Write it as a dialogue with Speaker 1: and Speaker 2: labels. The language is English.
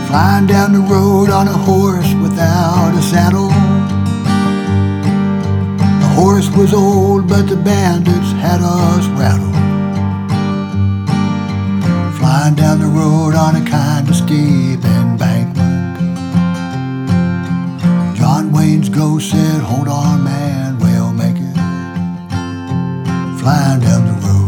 Speaker 1: flying down the road on a horse without a saddle. The horse was old, but the bandits had us rattled. Flying down the road on a kind of steep embankment. John Wayne's ghost said, "Hold on, man, we'll make it." Flying down the road.